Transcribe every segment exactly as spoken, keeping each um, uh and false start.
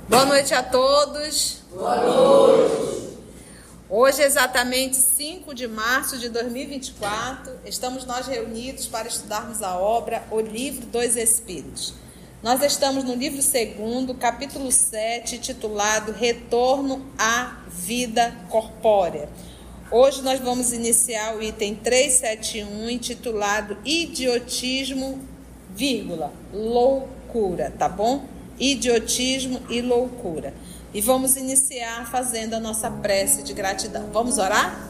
Boa noite a todos. Boa noite. Hoje é exatamente cinco de março de dois mil e vinte e quatro. Estamos nós reunidos para estudarmos a obra O Livro dos Espíritos. Nós estamos no livro segundo, capítulo sete, titulado Retorno à Vida Corpórea. Hoje nós vamos iniciar o item trezentos e setenta e um, intitulado Idiotismo, vírgula, loucura, tá bom? Idiotismo e loucura. E vamos iniciar fazendo a nossa prece de gratidão. Vamos orar?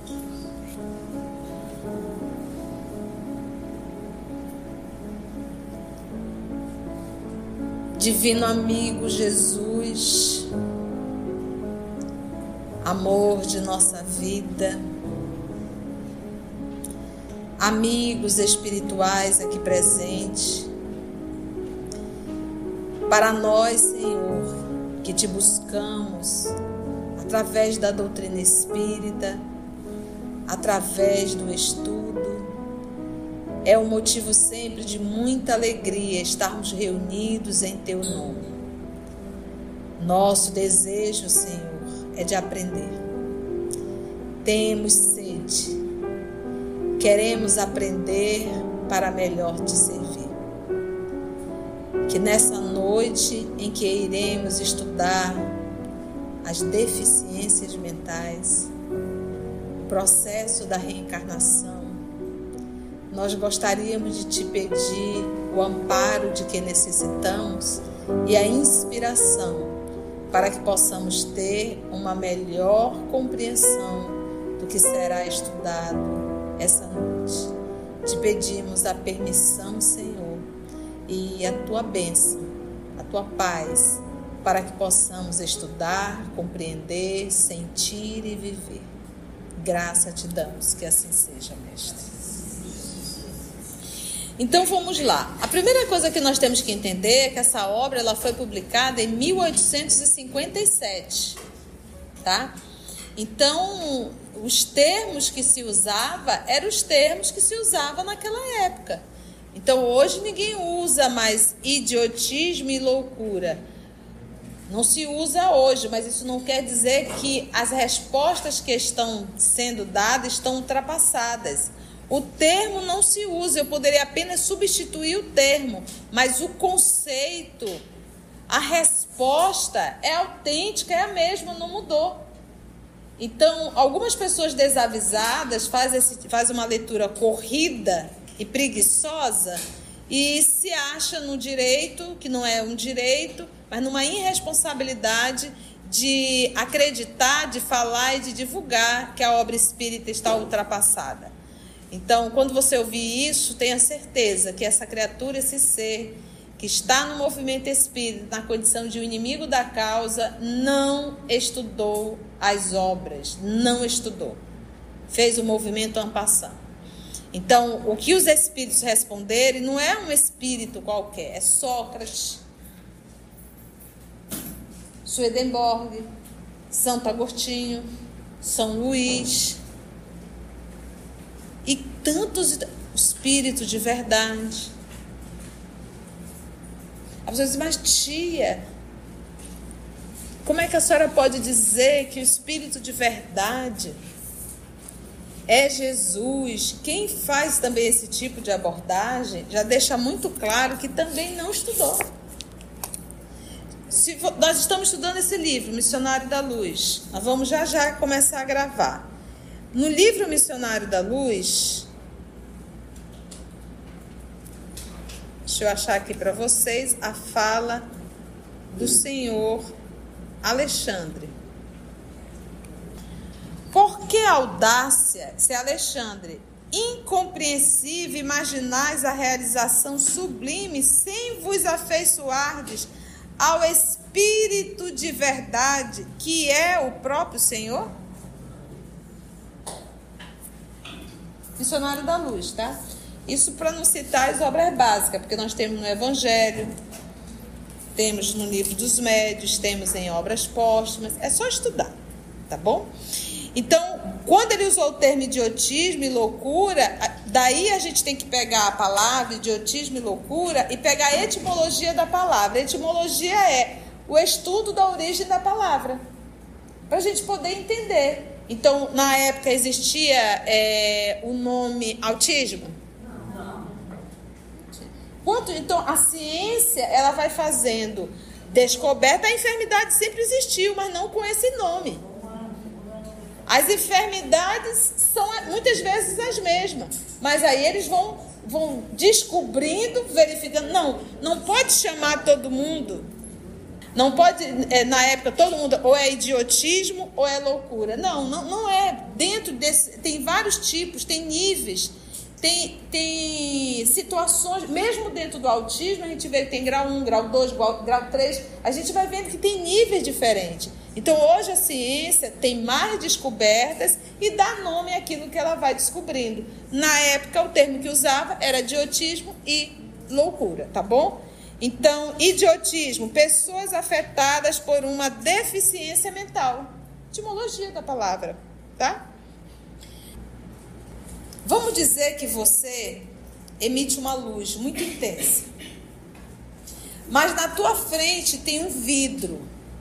Divino amigo Jesus, amor de nossa vida, amigos espirituais aqui presentes, para nós, Senhor, que te buscamos através da doutrina espírita, através do estudo, é um motivo sempre de muita alegria estarmos reunidos em teu nome. Nosso desejo, Senhor, é de aprender. Temos sede. Queremos aprender para melhor te servir. Que nessa noite em que iremos estudar as deficiências mentais, o processo da reencarnação, nós gostaríamos de te pedir o amparo de que necessitamos e a inspiração para que possamos ter uma melhor compreensão do que será estudado essa noite. Te pedimos a permissão, Senhor, e a tua bênção, a tua paz, para que possamos estudar, compreender, sentir e viver. Graça te damos, que assim seja, Mestre. Então vamos lá. A primeira coisa que nós temos que entender é que essa obra ela foi publicada em mil oitocentos e cinquenta e sete, tá? Então, os termos que se usava eram os termos que se usavam naquela época. Então, hoje ninguém usa mais idiotismo e loucura. Não se usa hoje, mas isso não quer dizer que as respostas que estão sendo dadas estão ultrapassadas. O termo não se usa, eu poderia apenas substituir o termo, mas o conceito, a resposta é autêntica, é a mesma, não mudou. Então, algumas pessoas desavisadas fazem, esse, fazem uma leitura corrida e preguiçosa e se acha no direito, que não é um direito, mas numa irresponsabilidade de acreditar, de falar e de divulgar que a obra espírita está ultrapassada. Então, quando você ouvir isso, tenha certeza que essa criatura, esse ser que está no movimento espírita, na condição de um inimigo da causa, não estudou as obras, não estudou. Fez o movimento en passant. Então, o que os espíritos responderem não é um espírito qualquer, é Sócrates, Swedenborg, Santo Agostinho, São Luís e tantos espíritos de verdade. As pessoas dizem, mas tia, como é que a senhora pode dizer que o espírito de verdade é Jesus? Quem faz também esse tipo de abordagem já deixa muito claro que também não estudou. Se nós estamos estudando esse livro, Missionário da Luz, nós vamos já já começar a gravar. No livro Missionário da Luz, deixa eu achar aqui para vocês a fala do senhor Alexandre. Por que audácia, se Alexandre, incompreensível, imaginais a realização sublime sem vos afeiçoardes ao Espírito de verdade, que é o próprio Senhor? Missionário da Luz, tá? Isso para não citar as obras básicas, porque nós temos no Evangelho, temos no Livro dos Médiuns, temos em obras póstumas, é só estudar, tá bom? Então, quando ele usou o termo idiotismo e loucura, daí a gente tem que pegar a palavra idiotismo e loucura e pegar a etimologia da palavra. A etimologia é o estudo da origem da palavra, para a gente poder entender. Então, na época existia é, o nome autismo? Não. Quanto, então, a ciência, ela vai fazendo descoberta. A enfermidade sempre existiu, mas não com esse nome. As enfermidades são muitas vezes as mesmas, mas aí eles vão, vão descobrindo, verificando. Não, não pode chamar todo mundo. Não pode, é, na época, todo mundo ou é idiotismo ou é loucura. Não, não, não é. Dentro desse, tem vários tipos, tem níveis, tem, tem situações, mesmo dentro do autismo, a gente vê que tem grau um, grau dois, grau, grau três, a gente vai vendo que tem níveis diferentes. Então, hoje a ciência tem mais descobertas e dá nome àquilo que ela vai descobrindo. Na época, o termo que usava era idiotismo e loucura, tá bom? Então, idiotismo, pessoas afetadas por uma deficiência mental. Etimologia da palavra, tá? Vamos dizer que você emite uma luz muito intensa, mas na tua frente tem um vidro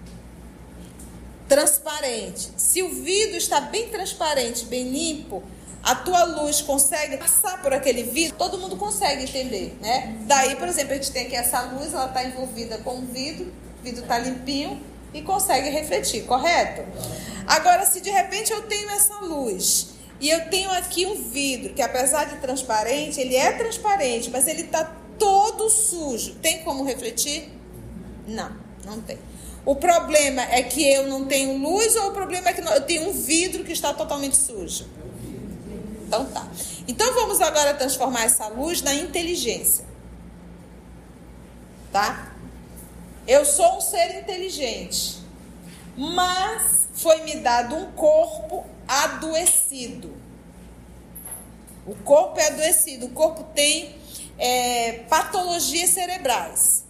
transparente. Se o vidro está bem transparente, bem limpo, a tua luz consegue passar por aquele vidro, todo mundo consegue entender, né? Daí, por exemplo, a gente tem aqui essa luz, ela está envolvida com o vidro, o vidro está limpinho e consegue refletir, correto? Agora, se de repente eu tenho essa luz e eu tenho aqui um vidro, que apesar de transparente, ele é transparente, mas ele está todo sujo, tem como refletir? Não, não tem. O problema é que eu não tenho luz ou o problema é que eu tenho um vidro que está totalmente sujo? Então tá. Então vamos agora transformar essa luz na inteligência. Tá? Eu sou um ser inteligente, mas foi-me dado um corpo adoecido. O corpo é adoecido, o corpo tem é, patologias cerebrais.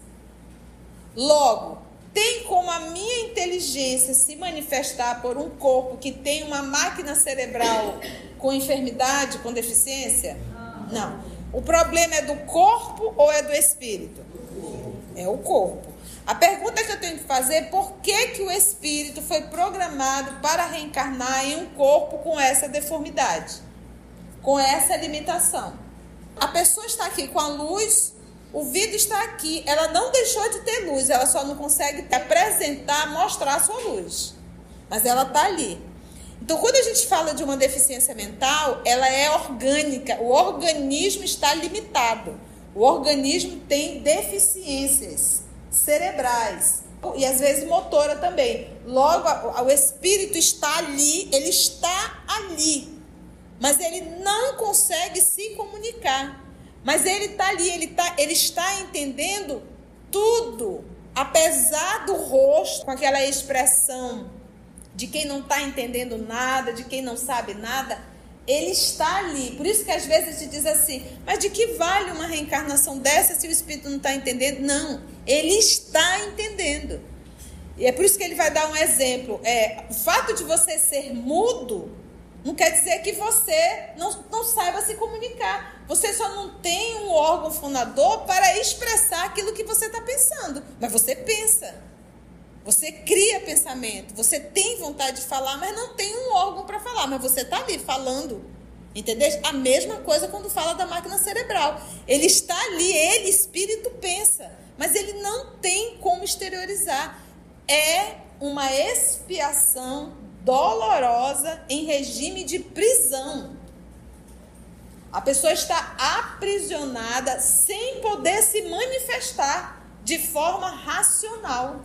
Logo, tem como a minha inteligência se manifestar por um corpo que tem uma máquina cerebral com enfermidade, com deficiência? Não. O problema é do corpo ou é do espírito? É o corpo. A pergunta que eu tenho que fazer é por que, que o espírito foi programado para reencarnar em um corpo com essa deformidade, com essa limitação? A pessoa está aqui com a luz, o vidro está aqui, ela não deixou de ter luz, ela só não consegue apresentar, mostrar a sua luz, mas ela está ali. Então, quando a gente fala de uma deficiência mental, ela é orgânica, o organismo está limitado, o organismo tem deficiências cerebrais e às vezes motora também. Logo, o espírito está ali, ele está ali, mas ele não consegue se comunicar. Mas ele está ali, ele, tá, ele está entendendo tudo, apesar do rosto, com aquela expressão de quem não está entendendo nada, de quem não sabe nada, ele está ali. Por isso que às vezes se diz assim, mas de que vale uma reencarnação dessa se o espírito não está entendendo? Não, ele está entendendo. E é por isso que ele vai dar um exemplo. É, o fato de você ser mudo não quer dizer que você não, não saiba se comunicar. Você só não tem um órgão fonador para expressar aquilo que você está pensando. Mas você pensa. Você cria pensamento. Você tem vontade de falar, mas não tem um órgão para falar. Mas você está ali falando. Entendeu? A mesma coisa quando fala da máquina cerebral. Ele está ali, ele, espírito, pensa. Mas ele não tem como exteriorizar. É uma expiação dolorosa em regime de prisão. A pessoa está aprisionada sem poder se manifestar de forma racional.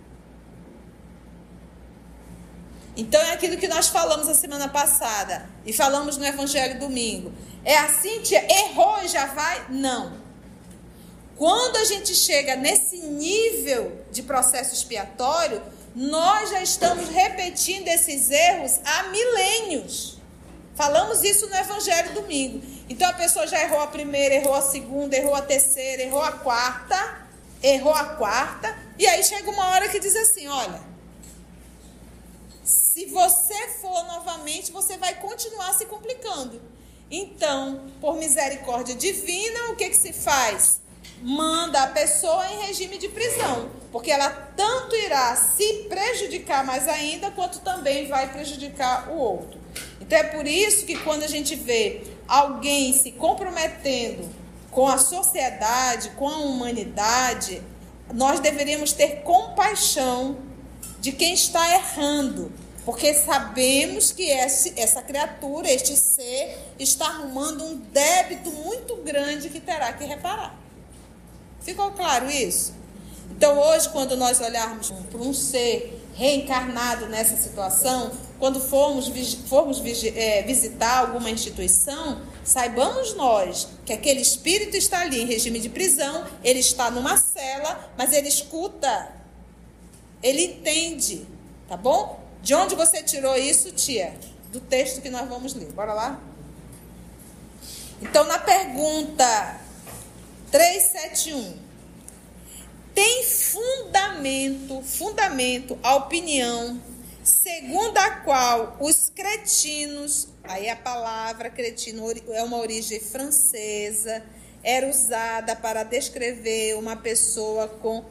Então é aquilo que nós falamos a semana passada e falamos no Evangelho domingo. É assim, tia, errou e já vai? Não. Quando a gente chega nesse nível de processo expiatório, nós já estamos repetindo esses erros há milênios. Falamos isso no Evangelho domingo. Então a pessoa já errou a primeira, errou a segunda, errou a terceira, errou a quarta, errou a quarta, e aí chega uma hora que diz assim, olha, se você for novamente, você vai continuar se complicando. Então, por misericórdia divina, o que que se faz? manda a pessoa em regime de prisão, porque ela tanto irá se prejudicar mais ainda, quanto também vai prejudicar o outro. Então é por isso que quando a gente vê alguém se comprometendo com a sociedade, com a humanidade, nós deveríamos ter compaixão de quem está errando, porque sabemos que esse, essa criatura, este ser, está arrumando um débito muito grande que terá que reparar. Ficou claro isso? Então hoje, quando nós olharmos para um ser reencarnado nessa situação, quando formos, formos é, visitar alguma instituição, saibamos nós que aquele espírito está ali em regime de prisão, ele está numa cela, mas ele escuta, ele entende, tá bom? De onde você tirou isso, tia? Do texto que nós vamos ler. Bora lá? Então, na pergunta trezentos e setenta e um, tem fundamento, fundamento a opinião segundo a qual os cretinos, aí a palavra cretino é uma origem francesa, era usada para descrever uma pessoa com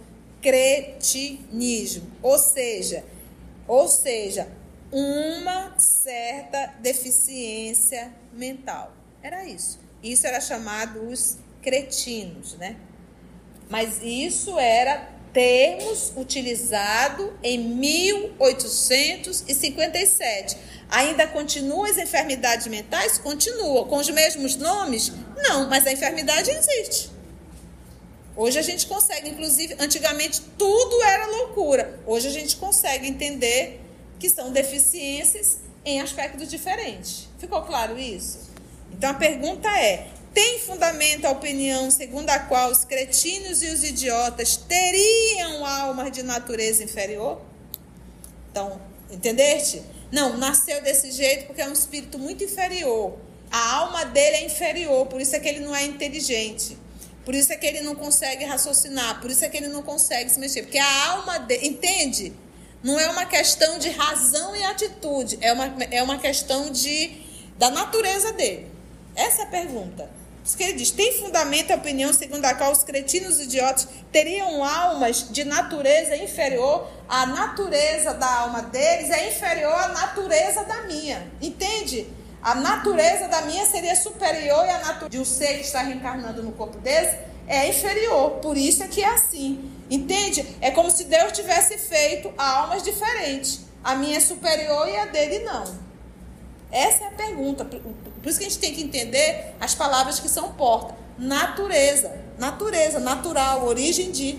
cretinismo, ou seja, ou seja, uma certa deficiência mental. Era isso. Isso era chamado os cretinos, né? Mas isso era termos utilizado em mil oitocentos e cinquenta e sete. Ainda continuam as enfermidades mentais? Continuam. Com os mesmos nomes? Não, mas a enfermidade existe. Hoje a gente consegue, inclusive, antigamente tudo era loucura. Hoje a gente consegue entender que são deficiências em aspectos diferentes. Ficou claro isso? Então a pergunta é: tem fundamento a opinião segundo a qual os cretinos e os idiotas teriam almas de natureza inferior? Então, entendeste? Não, nasceu desse jeito porque é um espírito muito inferior. A alma dele é inferior, por isso é que ele não é inteligente. Por isso é que ele não consegue raciocinar, por isso é que ele não consegue se mexer. Porque a alma dele, entende? Não é uma questão de razão e atitude, é uma, é uma questão de, da natureza dele. Essa é a pergunta. Por isso que ele diz: tem fundamento a opinião segundo a qual os cretinos e idiotas teriam almas de natureza inferior? A natureza da alma deles é inferior à natureza da minha. Entende? A natureza da minha seria superior e a natureza de um ser que está reencarnando no corpo desse é inferior. Por isso é que é assim. Entende? É como se Deus tivesse feito almas diferentes. A minha é superior e a dele não. Essa é a pergunta. Por isso que a gente tem que entender as palavras que são porta. Natureza. Natureza, natural, origem de.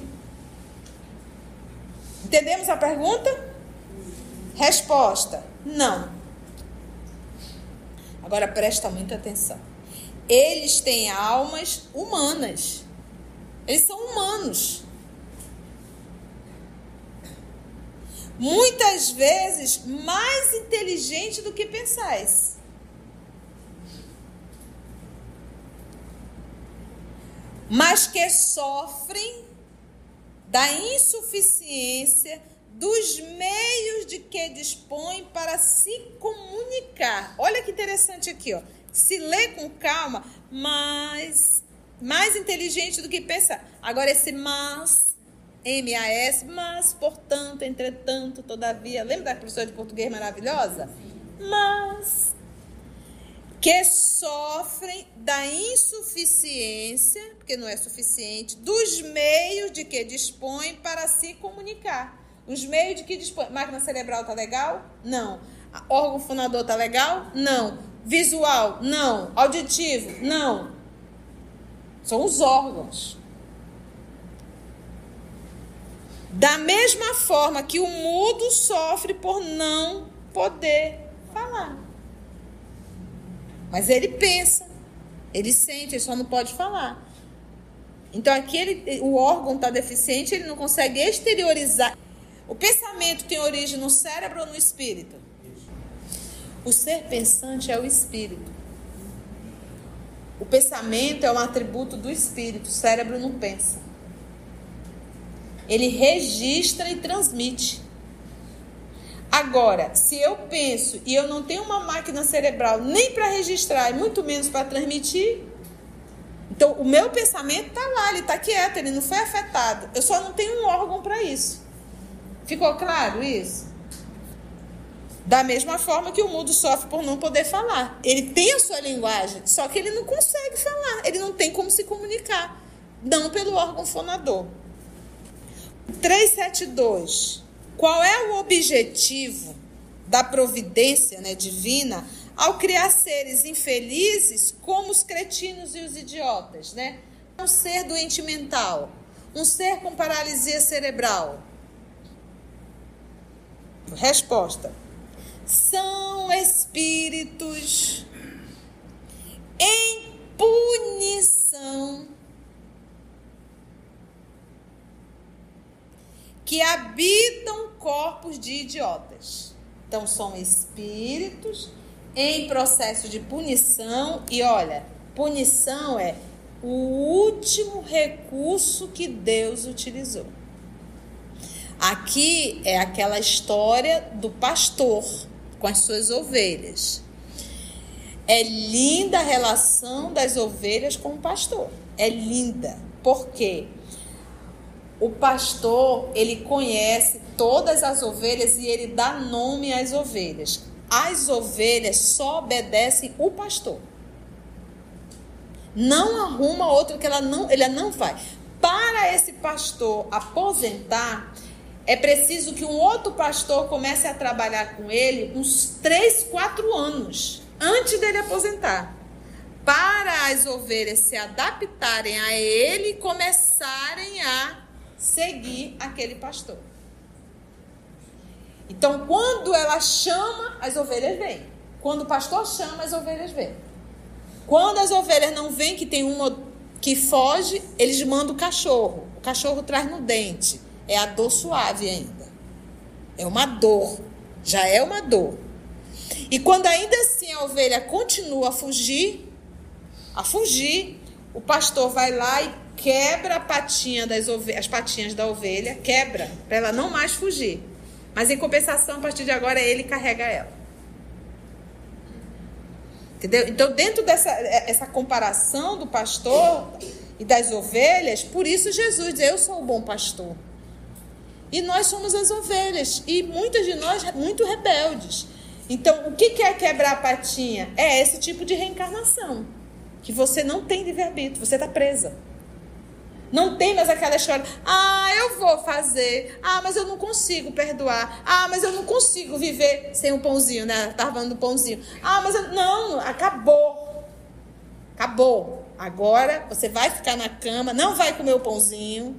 Entendemos a pergunta? Resposta: não. Agora presta muita atenção. Eles têm almas humanas. Eles são humanos. Muitas vezes mais inteligente do que pensais. Mas que sofrem da insuficiência dos meios de que dispõem para se comunicar. Olha que interessante aqui, ó. Se lê com calma, mas mais inteligente do que pensar. Agora esse mas, M A S, mas, portanto, entretanto, todavia. Lembra da professora de português maravilhosa? Mas que sofrem da insuficiência, porque não é suficiente, dos meios de que dispõem para se comunicar. Os meios de que dispõe. Máquina cerebral tá legal? Não. Órgão fonador tá legal? Não. Visual? Não. Auditivo? Não. São os órgãos. Da mesma forma que o mudo sofre por não poder falar. Mas ele pensa, ele sente, ele só não pode falar. Então aqui ele, o órgão está deficiente, ele não consegue exteriorizar. O pensamento tem origem no cérebro ou no espírito? O ser pensante é o espírito. O pensamento é um atributo do espírito, o cérebro não pensa. Ele registra e transmite. Agora, se eu penso e eu não tenho uma máquina cerebral nem para registrar e muito menos para transmitir, Então, o meu pensamento está lá, ele está quieto, ele não foi afetado. Eu só não tenho um órgão para isso. Ficou claro isso? Da mesma forma que o mudo sofre por não poder falar. Ele tem a sua linguagem, só que ele não consegue falar. Ele não tem como se comunicar. Não pelo órgão fonador. trezentos e setenta e dois. Qual é o objetivo da providência, né, divina ao criar seres infelizes como os cretinos e os idiotas, né? Um ser doente mental, um ser com paralisia cerebral. Resposta: são espíritos em punição que habitam corpos de idiotas. Então, são espíritos em processo de punição. E olha, punição é o último recurso que Deus utilizou. Aqui é aquela história do pastor com as suas ovelhas. É linda a relação das ovelhas com o pastor. É linda. Por quê? O pastor, ele conhece todas as ovelhas e ele dá nome às ovelhas. As ovelhas só obedecem o pastor. Não arruma outro que ela não, ele não vai. Para esse pastor aposentar, é preciso que um outro pastor comece a trabalhar com ele uns três, quatro anos antes dele aposentar. Para as ovelhas se adaptarem a ele e começarem a seguir aquele pastor. Então, quando ela chama, as ovelhas vêm. Quando o pastor chama, as ovelhas vêm. Quando as ovelhas não vêm, que tem uma que foge, eles mandam o cachorro. O cachorro traz no dente. É a dor suave ainda. É uma dor. Já é uma dor. E quando ainda assim a ovelha continua a fugir, a fugir, o pastor vai lá e quebra a patinha das ovelhas, as patinhas da ovelha, quebra, para ela não mais fugir. Mas em compensação, a partir de agora, ele carrega ela. Entendeu? Então, dentro dessa essa comparação do pastor e das ovelhas, por isso Jesus diz: eu sou o bom pastor. E nós somos as ovelhas. E muitas de nós muito rebeldes. Então, o que é quebrar a patinha? É esse tipo de reencarnação. Que você não tem livre-arbítrio, você está presa. Não tem mais aquela história: ah, eu vou fazer, ah, mas eu não consigo perdoar, ah, mas eu não consigo viver sem um pãozinho, né? Estava falando do pãozinho. Ah, mas eu... não, acabou. Acabou. Agora você vai ficar na cama, não vai comer o pãozinho,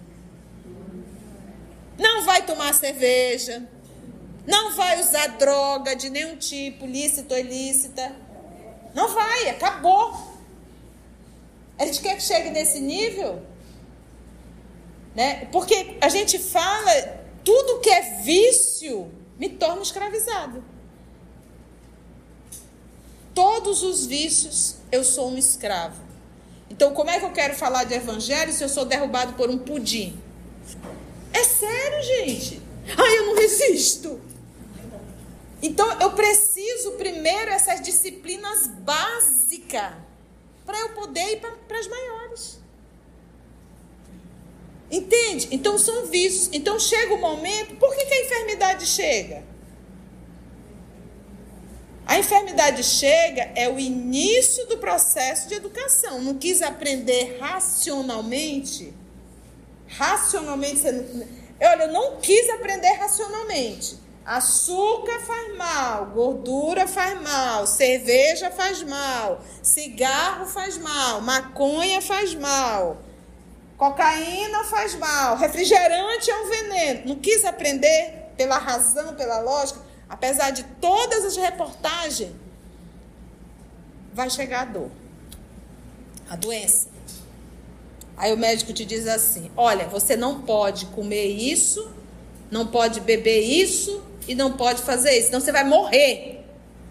não vai tomar cerveja, não vai usar droga de nenhum tipo, lícita ou ilícita. Não vai, acabou. A gente quer que chegue nesse nível, né? Porque a gente fala, tudo que é vício me torna escravizado. Todos os vícios, eu sou um escravo. Então, como é que eu quero falar de evangelho se eu sou derrubado por um pudim? É sério, gente. Ai, eu não resisto. Então, eu preciso primeiro essas disciplinas básicas para eu poder ir para as maiores. Entende? Então, são vícios. Então, chega o momento... Por que que a enfermidade chega? A enfermidade chega, é o início do processo de educação. Não quis aprender racionalmente. Racionalmente, você não... Olha, eu não quis aprender racionalmente. Açúcar faz mal, gordura faz mal, cerveja faz mal, cigarro faz mal, maconha faz mal, cocaína faz mal, refrigerante é um veneno. Não quis aprender pela razão, pela lógica. Apesar de todas as reportagens, vai chegar a dor, a doença. Aí o médico te diz assim: olha, você não pode comer isso, não pode beber isso e não pode fazer isso, senão você vai morrer.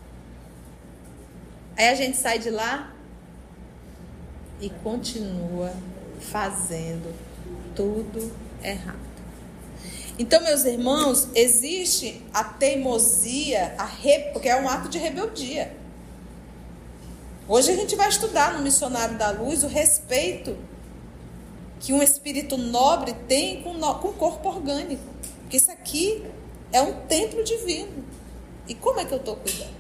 Aí a gente sai de lá e continua fazendo tudo errado. Então, meus irmãos, existe a teimosia, a re... porque é um ato de rebeldia. Hoje a gente vai estudar no Missionário da Luz o respeito que um espírito nobre tem com o corpo orgânico. Porque isso aqui é um templo divino. E como é que eu estou cuidando?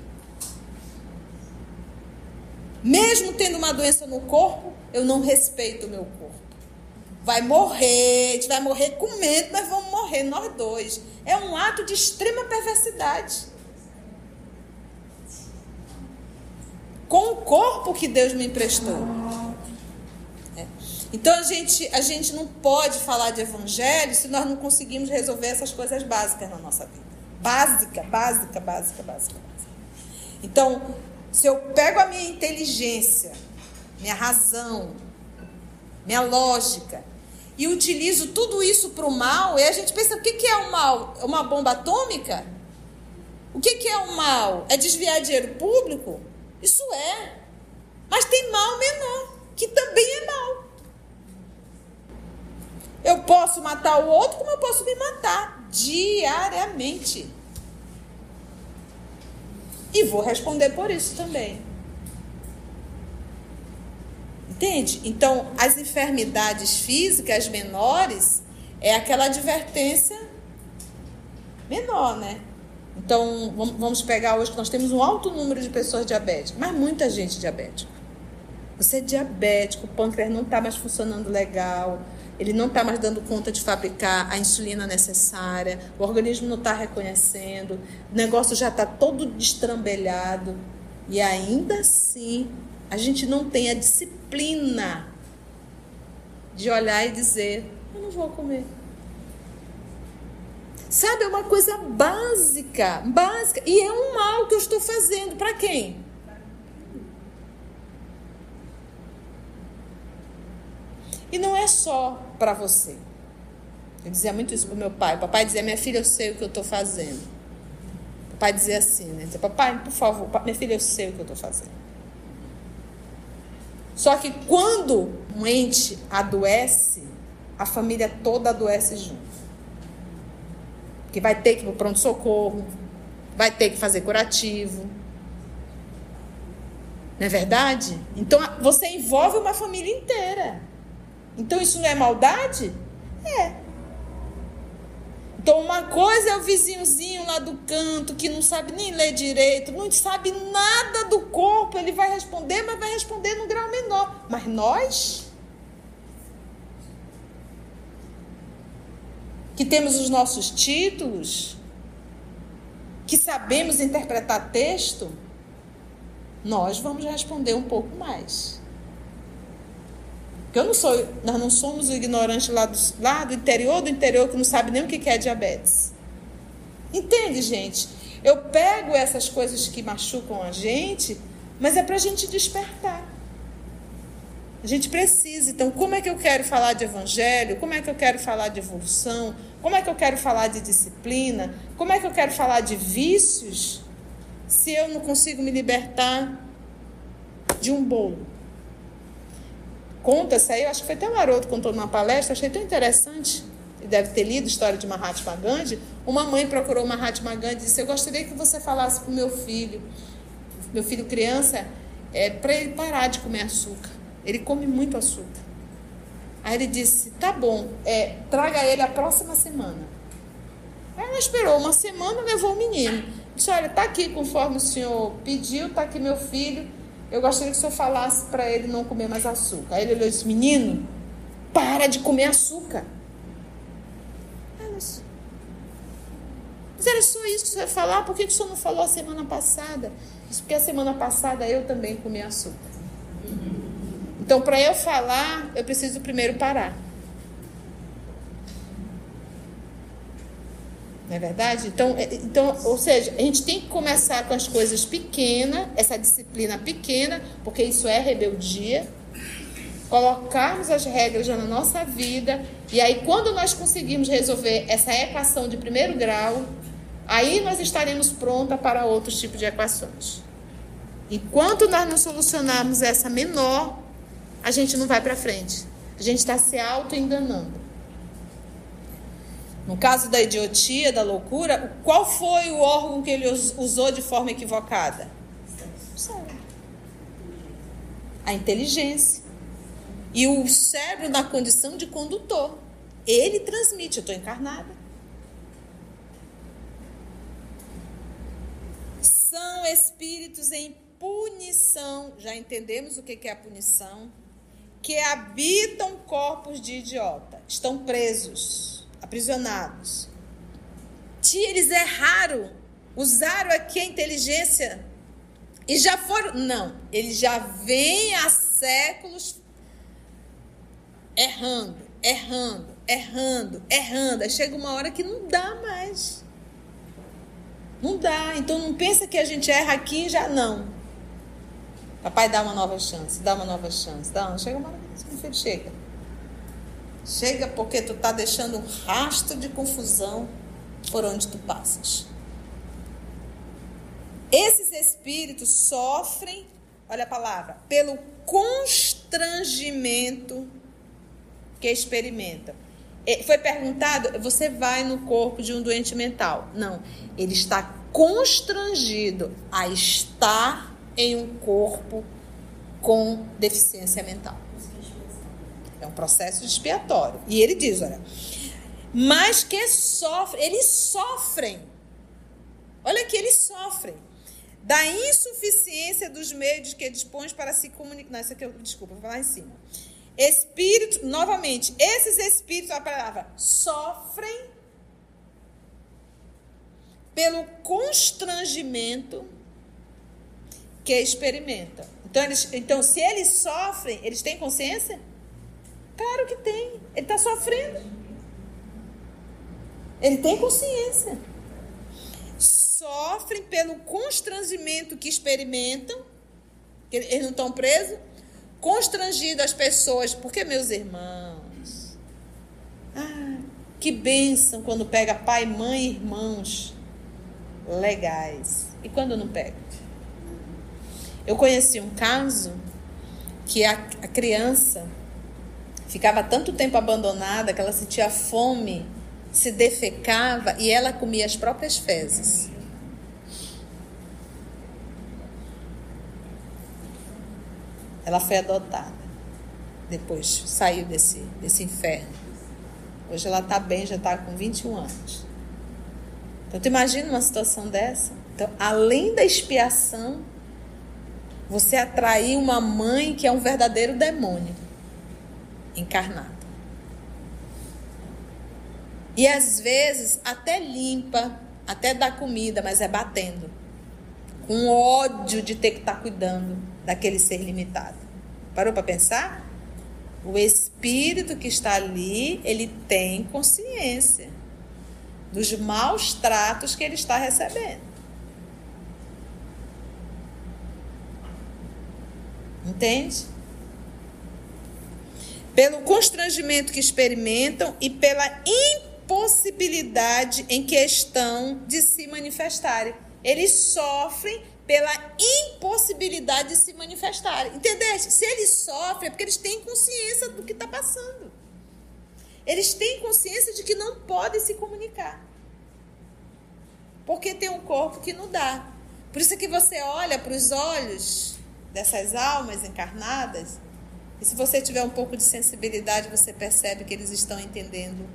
Mesmo tendo uma doença no corpo, eu não respeito o meu corpo. Vai morrer, a gente vai morrer com medo, mas vamos morrer nós dois. É um ato de extrema perversidade. Com o corpo que Deus me emprestou. É. Então a gente, a gente não pode falar de evangelho se nós não conseguimos resolver essas coisas básicas na nossa vida. Básica, básica, básica, básica. Então, se eu pego a minha inteligência, minha razão, minha lógica, e utilizo tudo isso para o mal, e a gente pensa, o que, que é o mal? É uma bomba atômica? O que, que é o mal? É desviar dinheiro público? Isso é. Mas tem mal menor, que também é mal. Eu posso matar o outro como eu posso me matar diariamente. E vou responder por isso também. Entende? Então, as enfermidades físicas menores é aquela advertência menor, né? Então, vamos pegar hoje que nós temos um alto número de pessoas diabéticas, mas muita gente diabética. Você é diabético, o pâncreas não está mais funcionando legal, ele não está mais dando conta de fabricar a insulina necessária, o organismo não está reconhecendo, o negócio já está todo destrambelhado, e ainda assim a gente não tem a disciplina de olhar e dizer, eu não vou comer. Sabe, é uma coisa básica, básica, e é um mal que eu estou fazendo. Para quem? E não é só para você. Eu dizia muito isso para o meu pai. O papai dizia, minha filha, eu sei o que eu estou fazendo. O papai dizia assim, né? Dizia, papai, por favor, minha filha, eu sei o que eu estou fazendo. Só que quando um ente adoece, a família toda adoece junto. Que vai ter que ir para o pronto-socorro, vai ter que fazer curativo. Não é verdade? Então, você envolve uma família inteira. Então, isso não é maldade? É. Então, uma coisa é o vizinhozinho lá do canto, que não sabe nem ler direito, não sabe nada do corpo, ele vai responder, mas vai responder no grau menor. Mas nós, que temos os nossos títulos, que sabemos interpretar texto, nós vamos responder um pouco mais. Porque eu não sou, nós não somos o ignorante lá do, lá do interior do interior que não sabe nem o que é diabetes. Entende, gente? Eu pego essas coisas que machucam a gente, mas é para a gente despertar. A gente precisa. Então, como é que eu quero falar de evangelho? Como é que eu quero falar de evolução? Como é que eu quero falar de disciplina? Como é que eu quero falar de vícios se eu não consigo me libertar de um bolo? Conta-se aí, eu acho que foi até o Haroldo que contou numa palestra, achei tão interessante, e deve ter lido a história de Mahatma Gandhi. Uma mãe procurou Mahatma Gandhi e disse, eu gostaria que você falasse para o meu filho, meu filho criança, é, para ele parar de comer açúcar. Ele come muito açúcar. Aí ele disse, tá bom, é, traga ele a próxima semana. Aí ela esperou uma semana, levou o menino. Disse, olha, tá aqui conforme o senhor pediu, tá aqui meu filho, eu gostaria que o senhor falasse para ele não comer mais açúcar. Aí ele olhou e disse, menino, para de comer açúcar. Mas era só isso que o senhor ia falar? Por que o senhor não falou a semana passada? Isso porque a semana passada eu também comi açúcar. Então, para eu falar, eu preciso primeiro parar. Não é verdade? Então, então, ou seja, a gente tem que começar com as coisas pequenas, essa disciplina pequena, porque isso é rebeldia. Colocarmos as regras já na nossa vida. E aí, quando nós conseguirmos resolver essa equação de primeiro grau, aí nós estaremos prontas para outros tipos de equações. Enquanto nós não solucionarmos essa menor, a gente não vai para frente. A gente está se auto-enganando. No caso da idiotia, da loucura, qual foi o órgão que ele usou de forma equivocada? O cérebro. a inteligência. E o cérebro na condição de condutor. Ele transmite, eu estou encarnada. São espíritos em punição, já entendemos o que é a punição, que habitam corpos de idiota, estão presos, aprisionados. Tia, eles erraram, usaram aqui a inteligência e já foram... Não, eles já vêm há séculos errando, errando, errando, errando. Aí chega uma hora que não dá mais. Não dá. Então não pensa que a gente erra aqui e já não. Papai dá uma nova chance, dá uma nova chance. Dá, chega uma hora que meu filho chega. Chega porque tu tá deixando um rastro de confusão por onde tu passas. Esses espíritos sofrem, olha a palavra, pelo constrangimento que experimentam. Foi perguntado, você vai no corpo de um doente mental. Não, ele está constrangido a estar em um corpo com deficiência mental. É um processo expiatório. E ele diz, olha, mas que sofrem, eles sofrem. Olha que eles sofrem da insuficiência dos meios que dispõem para se comunicar. Não, isso aqui eu, desculpa, vou falar em cima. Espírito, novamente, esses espíritos, a palavra, sofrem pelo constrangimento que experimentam. Então, eles, então, se eles sofrem, eles têm consciência? Claro que tem. Ele está sofrendo. Ele tem consciência. Sofrem pelo constrangimento que experimentam, que eles não estão presos, constrangido as pessoas, porque meus irmãos, ah, que bênção quando pega pai, mãe e irmãos legais. E quando não pega? Eu conheci um caso que a, a criança ficava tanto tempo abandonada que ela sentia fome, se defecava e ela comia as próprias fezes. Ela foi adotada. Depois saiu desse, desse inferno. Hoje ela está bem, já está com vinte e um anos. Então, tu imagina uma situação dessa? Então, além da expiação, você atrair uma mãe que é um verdadeiro demônio encarnado. E às vezes até limpa, até dá comida, mas é batendo. Com ódio de ter que estar cuidando daquele ser limitado. Parou para pensar? O espírito que está ali, ele tem consciência dos maus tratos que ele está recebendo. Entende? Pelo constrangimento que experimentam e pela impossibilidade em que estão de se manifestarem. Eles sofrem pela impossibilidade de se manifestarem. Entendeste? Se eles sofrem é porque eles têm consciência do que está passando. Eles têm consciência de que não podem se comunicar. Porque tem um corpo que não dá. Por isso que você olha para os olhos dessas almas encarnadas, e se você tiver um pouco de sensibilidade, você percebe que eles estão entendendo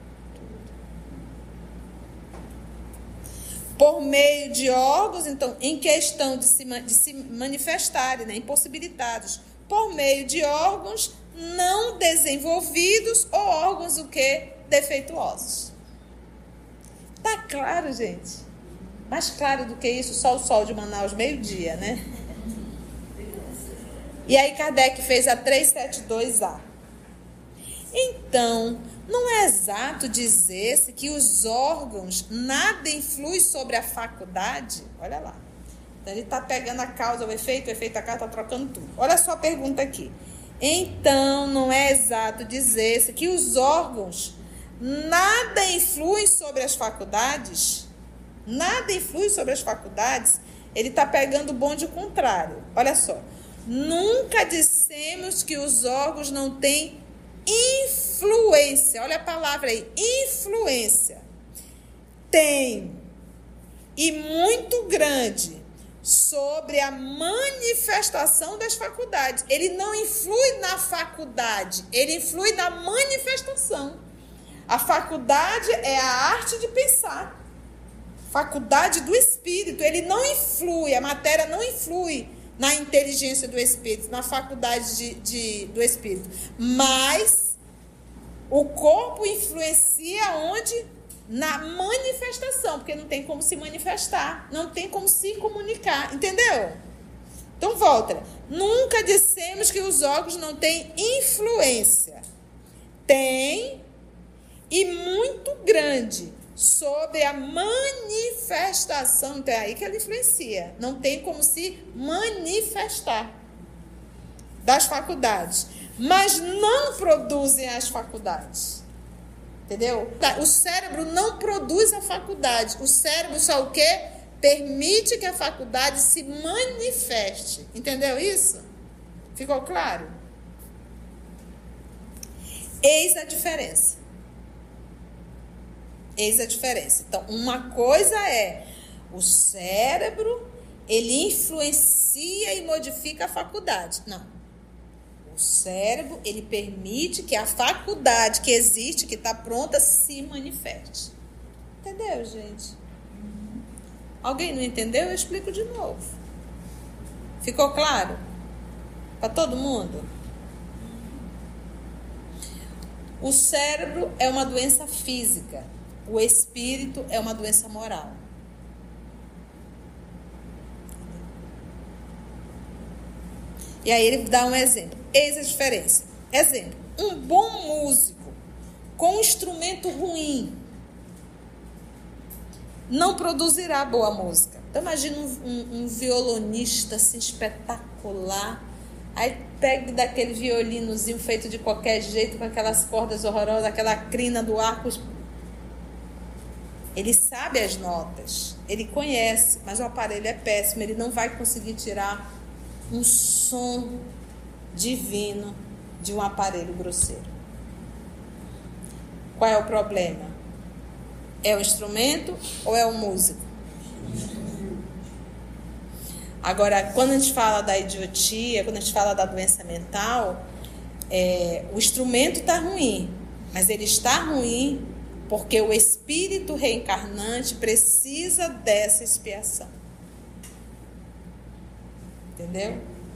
por meio de órgãos, então, em questão de se, de se manifestarem, né, impossibilitados, por meio de órgãos não desenvolvidos ou órgãos o quê? Defeituosos. Tá claro, gente? Mais claro do que isso, só o sol de Manaus, meio-dia, né? E aí Kardec fez a trezentos e setenta e dois A. Então, não é exato dizer-se que os órgãos nada influem sobre a faculdade? Olha lá. Então, ele está pegando a causa, o efeito, o efeito, a causa, está trocando tudo. Olha só a pergunta aqui. Então, não é exato dizer-se que os órgãos nada influem sobre as faculdades? Nada influi sobre as faculdades? Ele está pegando o bonde contrário. Olha só. Nunca dissemos que os órgãos não têm influência. Olha a palavra aí, influência. Tem, e muito grande, sobre a manifestação das faculdades. Ele não influi na faculdade, ele influi na manifestação. A faculdade é a arte de pensar. Faculdade do espírito, ele não influi, a matéria não influi na inteligência do espírito, na faculdade de, de, do espírito. Mas o corpo influencia onde? Na manifestação, porque não tem como se manifestar, não tem como se comunicar, entendeu? Então volta, nunca dissemos que os órgãos não têm influência. Tem, e muito grande, sobre a manifestação. Então é aí que ela influencia. Não tem como se manifestar das faculdades. Mas não produzem as faculdades. Entendeu? O cérebro não produz a faculdade. O cérebro só o quê? Permite que a faculdade se manifeste. Entendeu isso? Ficou claro? Eis a diferença. Eis a diferença. Então, uma coisa é o cérebro, ele influencia e modifica a faculdade. Não. O cérebro, ele permite que a faculdade que existe, que está pronta, se manifeste. Entendeu, gente? Alguém não entendeu? Eu explico de novo. Ficou claro? Para todo mundo? O cérebro é uma doença física. O espírito é uma doença moral. E aí ele dá um exemplo. Eis a diferença. Exemplo. Um bom músico com um instrumento ruim não produzirá boa música. Então imagina um, um, um violonista assim, espetacular. Aí pega daquele violinozinho feito de qualquer jeito, com aquelas cordas horrorosas, aquela crina do arco. Ele sabe as notas, ele conhece, mas o aparelho é péssimo, ele não vai conseguir tirar um som divino de um aparelho grosseiro. Qual é o problema? É o instrumento ou é o músico? Agora, quando a gente fala da idiotia, quando a gente fala da doença mental, é, o instrumento está ruim, mas ele está ruim porque o espírito reencarnante precisa dessa expiação. Entendeu?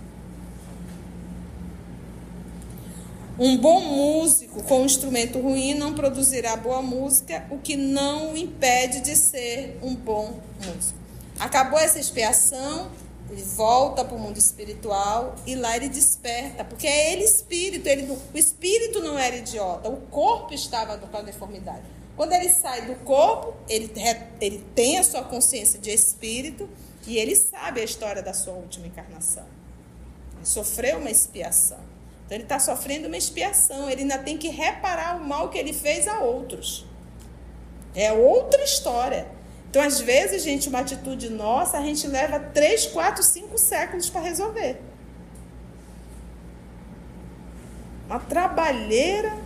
Um bom músico com um instrumento ruim não produzirá boa música, o que não o impede de ser um bom músico. Acabou essa expiação, ele volta para o mundo espiritual e lá ele desperta, porque é ele espírito, ele, o espírito não era idiota, o corpo estava com a deformidade. Quando ele sai do corpo, ele, ele tem a sua consciência de espírito e ele sabe a história da sua última encarnação. Ele sofreu uma expiação. Então ele está sofrendo uma expiação, ele ainda tem que reparar o mal que ele fez a outros. É outra história. Então, às vezes, gente, uma atitude nossa, a gente leva três, quatro, cinco séculos para resolver. Uma trabalheira.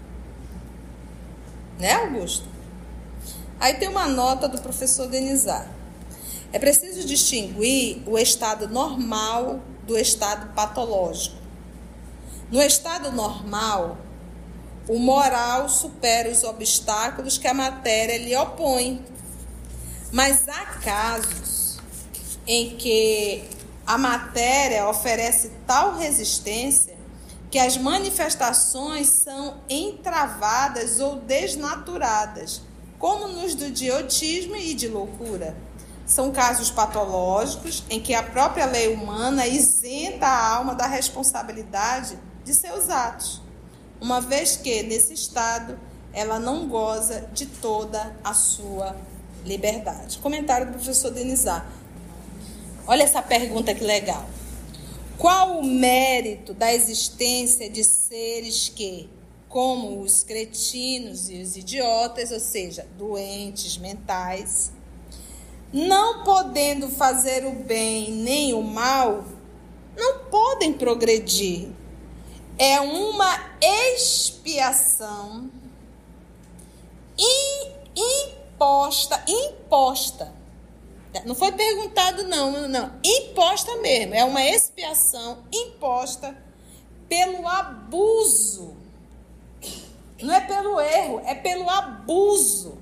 Né, Augusto? Aí tem uma nota do professor Denizar. É preciso distinguir o estado normal do estado patológico. No estado normal, o moral supera os obstáculos que a matéria lhe opõe. Mas há casos em que a matéria oferece tal resistência que as manifestações são entravadas ou desnaturadas, como nos do idiotismo e de loucura. São casos patológicos em que a própria lei humana isenta a alma da responsabilidade de seus atos, uma vez que, nesse estado, ela não goza de toda a sua liberdade. Comentário do professor Denizar. Olha essa pergunta que legal. Qual o mérito da existência de seres que, como os cretinos e os idiotas, ou seja, doentes mentais, não podendo fazer o bem nem o mal, não podem progredir? É uma expiação imposta, imposta Não foi perguntado, não, não. Imposta mesmo. É uma expiação imposta pelo abuso. Não é pelo erro, é pelo abuso.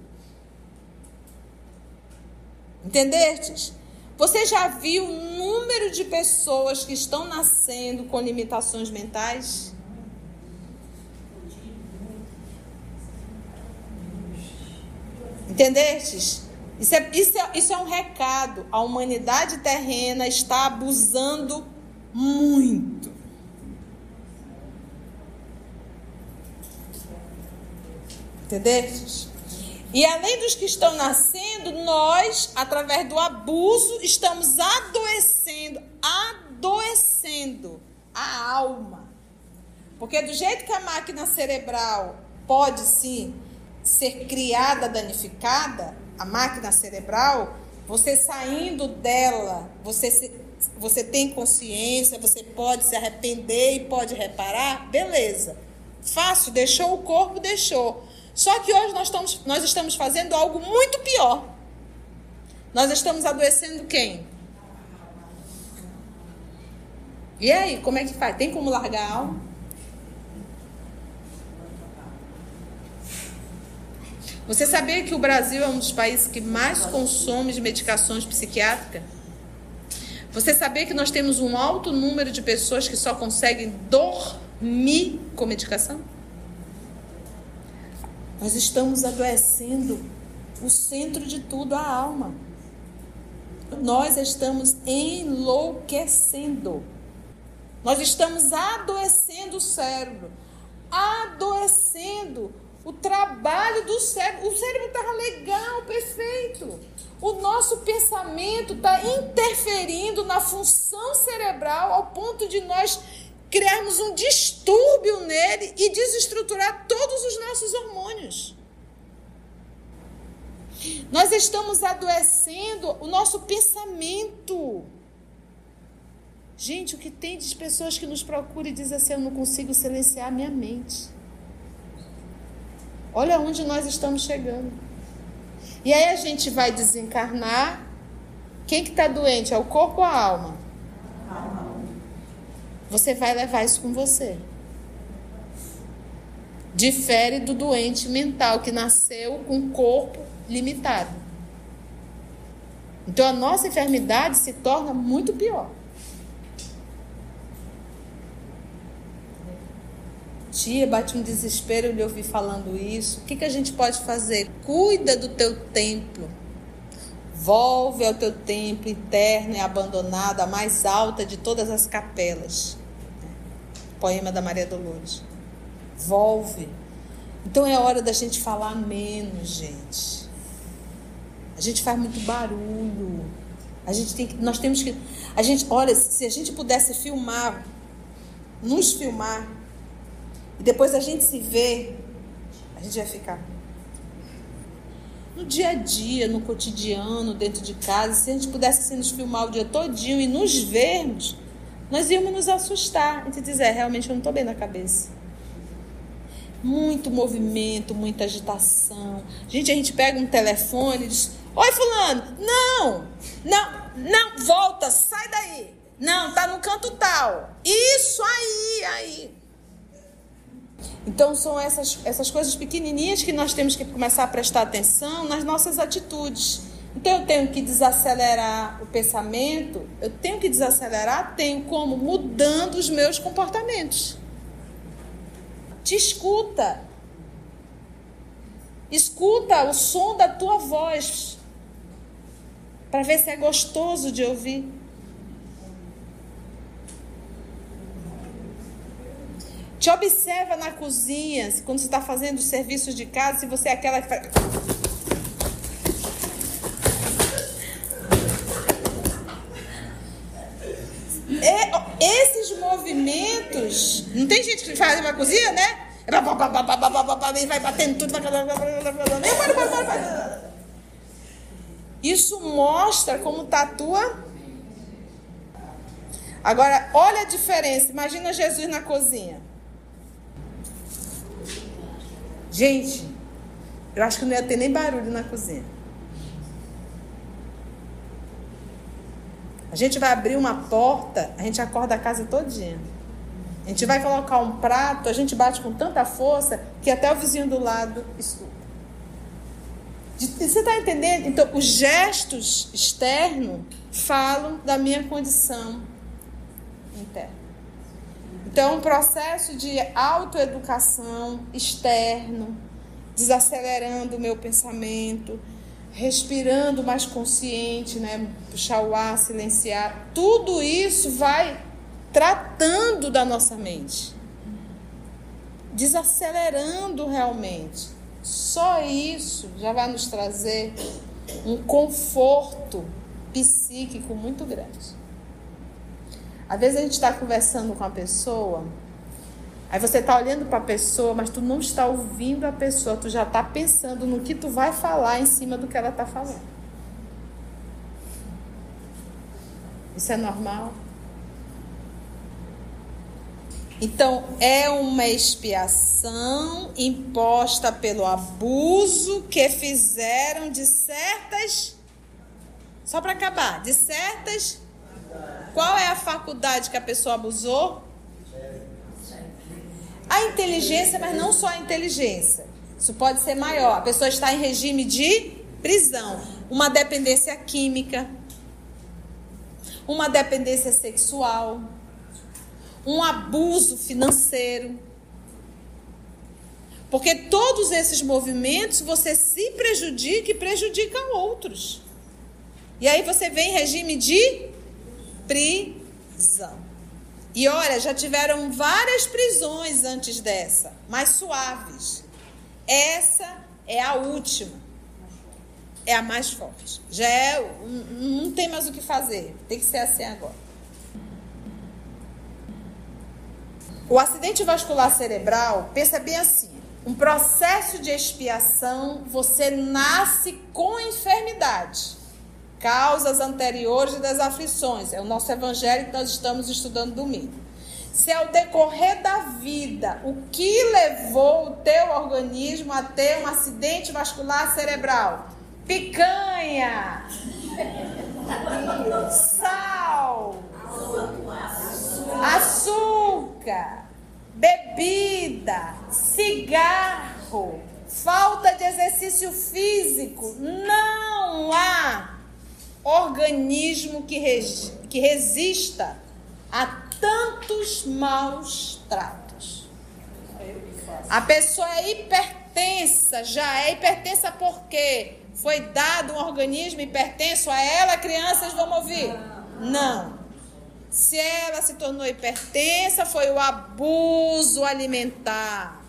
Entendestes? Você já viu o número de pessoas que estão nascendo com limitações mentais? Entendestes? Isso é, isso, é, isso é um recado. A humanidade terrena está abusando muito. Entendestes? E além dos que estão nascendo, nós, através do abuso, estamos adoecendo, adoecendo a alma. Porque do jeito que a máquina cerebral pode, sim, ser criada, danificada, a máquina cerebral, você saindo dela, você, se, você tem consciência, você pode se arrepender e pode reparar, beleza. Fácil, deixou o corpo, deixou. Só que hoje nós estamos, nós estamos fazendo algo muito pior. Nós estamos adoecendo quem? E aí, como é que faz? Tem como largar a alma? Você sabia que o Brasil é um dos países que mais consome de medicações psiquiátricas? Você sabia que nós temos um alto número de pessoas que só conseguem dormir com medicação? Nós estamos adoecendo o centro de tudo, a alma. Nós estamos enlouquecendo. Nós estamos adoecendo o cérebro. Adoecendo o trabalho do cérebro. O cérebro está legal, perfeito. O nosso pensamento está interferindo na função cerebral ao ponto de nós criarmos um distúrbio nele e desestruturar todos os nossos hormônios. Nós estamos adoecendo o nosso pensamento. Gente, o que tem de pessoas que nos procuram e dizem assim, eu não consigo silenciar a minha mente. Olha onde nós estamos chegando. E aí a gente vai desencarnar. Quem que está doente? É o corpo ou a alma? Você vai levar isso com você. Difere do doente mental que nasceu com um corpo limitado. Então a nossa enfermidade se torna muito pior. Tia, bate um desespero de ouvir falando isso. O que, que a gente pode fazer? Cuida do teu templo. Volve ao teu templo interno e abandonado, a mais alta de todas as capelas. Poema da Maria Dolores. Volve. Então é hora da gente falar menos, gente. A gente faz muito barulho. A gente tem que, nós temos que, a gente, olha, se a gente pudesse filmar, nos filmar, e depois a gente se vê, a gente vai ficar no dia a dia, no cotidiano, dentro de casa. Se a gente pudesse assim, nos filmar o dia todinho e nos vermos, nós íamos nos assustar e te dizer, realmente eu não estou bem na cabeça. Muito movimento, muita agitação. Gente, a gente pega um telefone e diz, oi fulano, não, não, não, volta, sai daí. Não, tá no canto tal. Isso aí, aí. Então são essas, essas coisas pequenininhas que nós temos que começar a prestar atenção nas nossas atitudes. Então eu tenho que desacelerar o pensamento, eu tenho que desacelerar, tenho como? Mudando os meus comportamentos. Te escuta. Escuta o som da tua voz, para ver se é gostoso de ouvir. Te observa na cozinha, quando você está fazendo os serviços de casa, se você é aquela que faz... E, esses movimentos... Não tem gente que faz na cozinha, né? Vai batendo tudo. Isso mostra como está a tua... Agora, olha a diferença. Imagina Jesus na cozinha. Gente, eu acho que não ia ter nem barulho na cozinha. A gente vai abrir uma porta, a gente acorda a casa todinha. A gente vai colocar um prato, a gente bate com tanta força que até o vizinho do lado escuta. Você está entendendo? Então, os gestos externos falam da minha condição interna. Então, um processo de autoeducação externo, desacelerando o meu pensamento, respirando mais consciente, né? Puxar o ar, silenciar. Tudo isso vai tratando da nossa mente, desacelerando realmente. Só isso já vai nos trazer um conforto psíquico muito grande. Às vezes a gente está conversando com a pessoa, aí você está olhando para a pessoa, mas tu não está ouvindo a pessoa, tu já está pensando no que tu vai falar em cima do que ela está falando. Isso é normal? Então, é uma expiação imposta pelo abuso que fizeram de certas... Só para acabar, de certas... Qual é a faculdade que a pessoa abusou? A inteligência, mas não só a inteligência. Isso pode ser maior. A pessoa está em regime de prisão. Uma dependência química. Uma dependência sexual. Um abuso financeiro. Porque todos esses movimentos você se prejudica e prejudica outros. E aí você vem em regime de prisão. E olha, já tiveram várias prisões antes dessa, mais suaves. Essa é a última. É a mais forte. Já é, não tem mais o que fazer. Tem que ser assim agora. O acidente vascular cerebral, pensa bem assim, um processo de expiação, você nasce com enfermidade, causas anteriores das aflições, é o nosso evangelho que nós estamos estudando domingo. Se ao decorrer da vida, o que levou o teu organismo a ter um acidente vascular cerebral? Picanha, sal, açúcar, bebida, cigarro, falta de exercício físico. Não há organismo que, res, que resista a tantos maus tratos. A pessoa é hipertensa, já é hipertensa porque foi dado um organismo hipertenso a ela, crianças vão ouvir? Não. Se ela se tornou hipertensa, foi o abuso alimentar.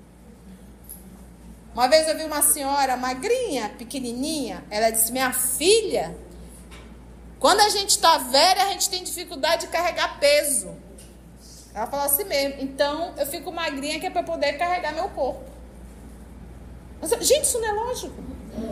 Uma vez eu vi uma senhora magrinha, pequenininha, ela disse, minha filha, quando a gente está velha, a gente tem dificuldade de carregar peso. Ela falou assim mesmo, então eu fico magrinha que é para poder carregar meu corpo. Mas, gente, isso não é lógico.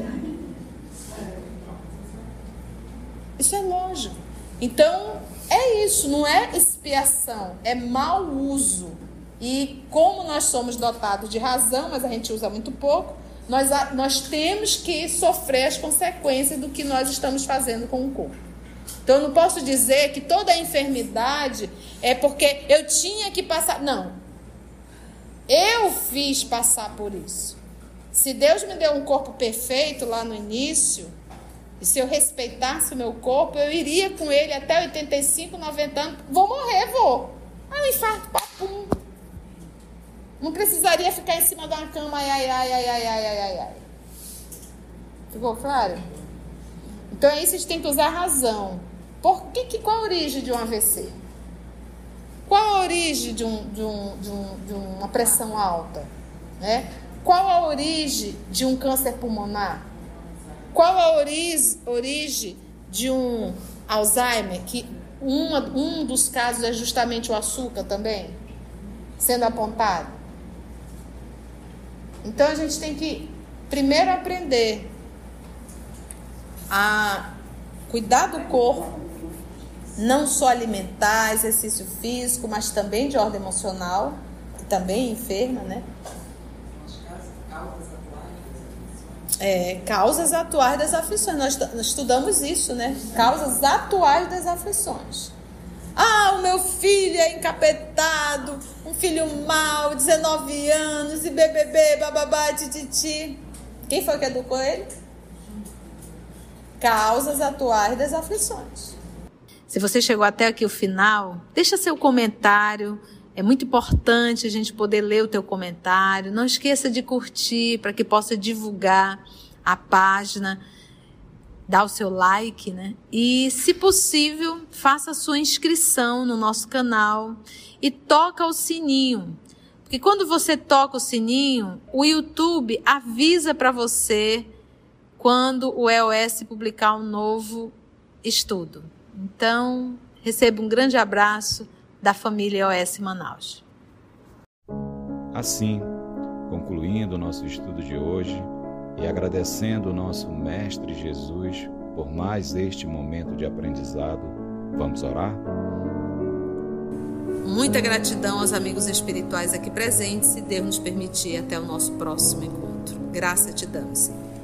Isso é lógico. Então, é isso, não é expiação, é mau uso. E como nós somos dotados de razão, mas a gente usa muito pouco, nós, nós temos que sofrer as consequências do que nós estamos fazendo com o corpo. Então, eu não posso dizer que toda a enfermidade é porque eu tinha que passar. Não. Eu fiz passar por isso. Se Deus me deu um corpo perfeito lá no início, e se eu respeitasse o meu corpo, eu iria com ele até oitenta e cinco, noventa anos. Vou morrer, vou. Aí um infarto, papum. Não precisaria ficar em cima de uma cama, ai, ai, ai, ai, ai, ai, ai, ai. Ficou claro? Então é isso, a gente tem que usar a razão. Por que, que, qual a origem de um A V C? Qual a origem de, um, de, um, de, um, de uma pressão alta? Né? Qual a origem de um câncer pulmonar? Qual a origem, origem de um Alzheimer? Que uma, um dos casos é justamente o açúcar também, sendo apontado. Então a gente tem que primeiro aprender a cuidar do corpo, não só alimentar, exercício físico, mas também de ordem emocional, que também enferma, né? é, causas atuais das aflições. Nós, nós estudamos isso, né? Causas atuais das aflições. Ah, o meu filho é encapetado, um filho mau, dezenove anos, e bebê, bababá, tititi. Quem foi que educou ele? Causas atuais das aflições. Se você chegou até aqui o final, deixa seu comentário. É muito importante a gente poder ler o teu comentário. Não esqueça de curtir para que possa divulgar a página. Dá o seu like, né? E, se possível, faça a sua inscrição no nosso canal e toca o sininho. Porque quando você toca o sininho, o YouTube avisa para você quando o E O S publicar um novo estudo. Então, receba um grande abraço da família E O S Manaus. Assim, concluindo o nosso estudo de hoje e agradecendo o nosso Mestre Jesus por mais este momento de aprendizado, vamos orar? Muita gratidão aos amigos espirituais aqui presentes, se Deus nos permitir, até o nosso próximo encontro. Graça te damos, Senhor.